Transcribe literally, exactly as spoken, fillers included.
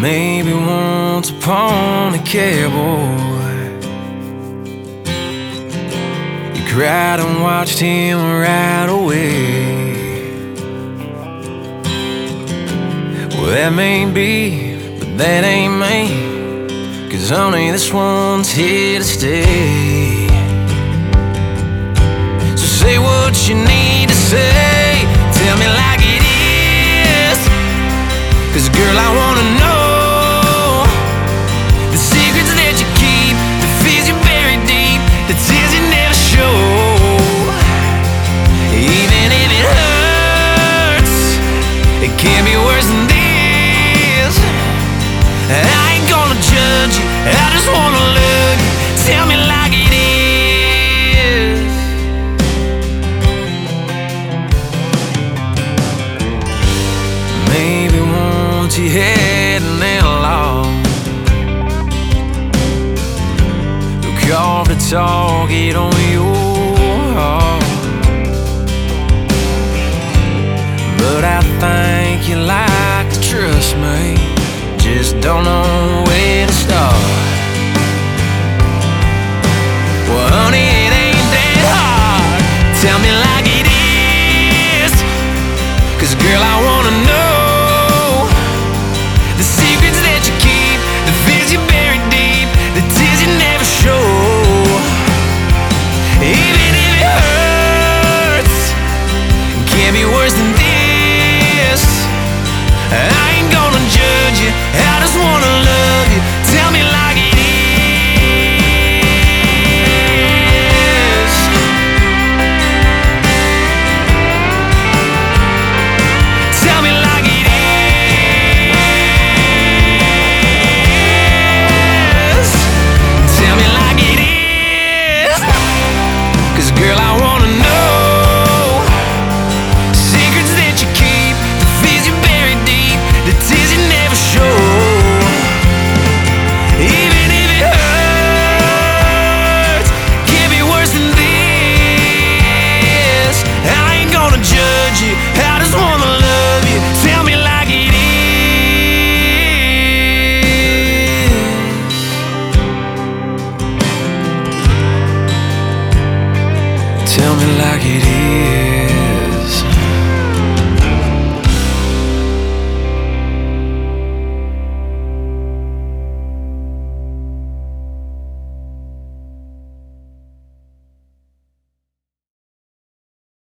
Maybe once upon a cowboy, you cried and watched him ride away. Well, that may be, but that ain't me, 'cause honey, this one's here to stay. So say what you need to say, tell me like it is, 'cause girl, I wanna know the secrets that you keep, the fears you bury deep, the tears you never show. Even if it hurts, it can't be worse than this. I ain't gonna judge you, I just wanna love you. Tell me like it is. Maybe once you had an outlaw who carved a target on your heart, but I think you like to trust me, just don't know